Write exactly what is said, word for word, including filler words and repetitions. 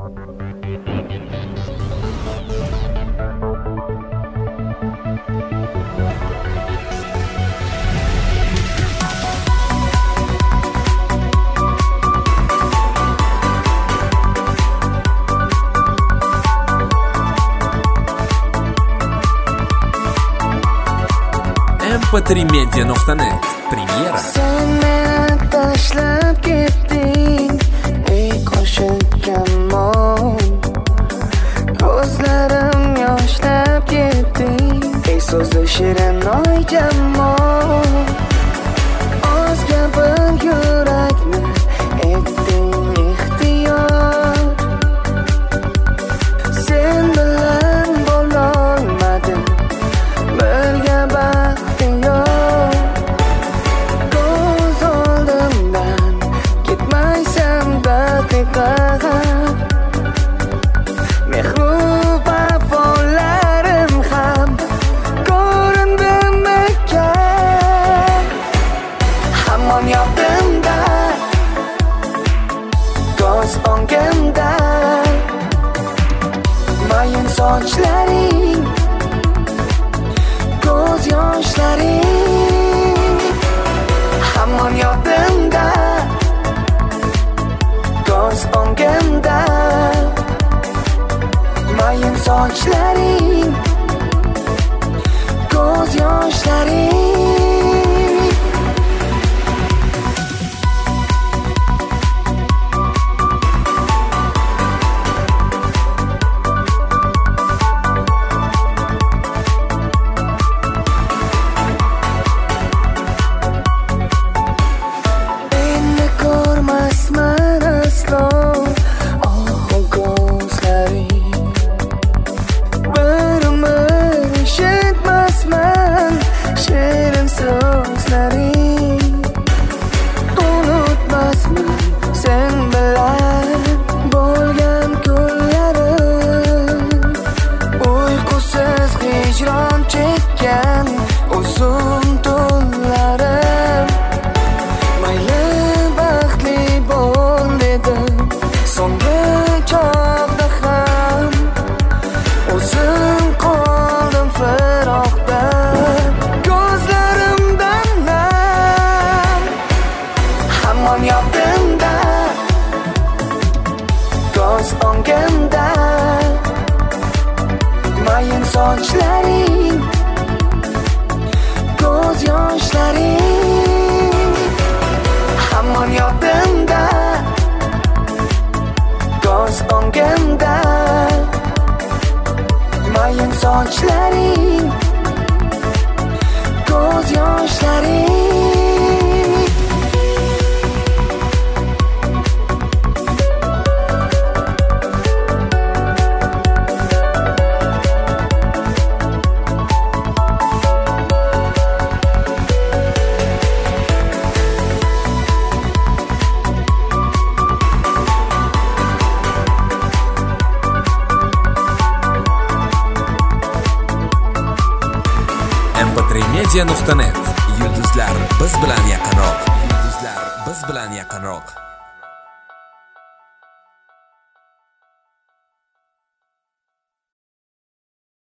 em p три media nuqta net Premyera. Sen meni tashlab ketding, ey qo'shiq kamon. Ko'zlarim yoshlab ketding, ey so'zi shirin oy jamon. Oz gapir yurakni etding ixtiyor. Sen bilan bo'lolmadim, birga baxtiyor. Ko'z oldimdan ketmaysan daqiqaga. Mehru vafolarim ham ko'rindimi ekan? Hamon yodimda, ko'z o'ngimda. Mayin sochlaring, ko'z yoshlaring hamon yodimda, ko'z o'ngimda. Mayin sochlaring, ko'z yoshlaring. Ko'z o'ngimda, mayin sochlaring, ko'z yoshlaring hamon yodimda, ko'z o'ngimda. Mayin sochlaring, ko'z yoshlaring. em p три media nuqta net. Yulduzlar biz bilan yaqinroq. Yulduzlar biz bilan yaqinroq.